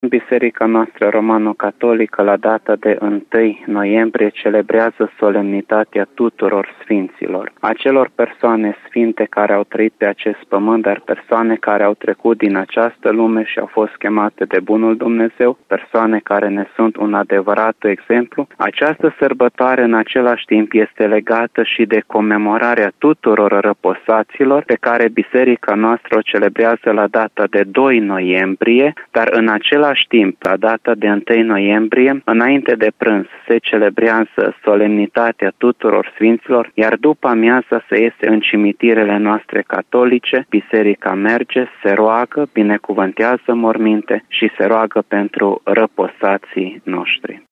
Biserica noastră romano-catolică, la data de 1 noiembrie, celebrează solemnitatea tuturor sfinților, acelor persoane sfinte care au trăit pe acest pământ, dar persoane care au trecut din această lume și au fost chemate de Bunul Dumnezeu, persoane care ne sunt un adevărat exemplu. Această sărbătoare în același timp este legată și de comemorarea tuturor răposaților pe care biserica noastră o celebrează la data de 2 noiembrie, dar în același timp, la data de 1 noiembrie, înainte de prânz, se celebrează solemnitatea tuturor sfinților, iar după amiaza se iese în cimitirele noastre catolice, biserica merge, se roagă, binecuvântează morminte și se roagă pentru răposații noștri.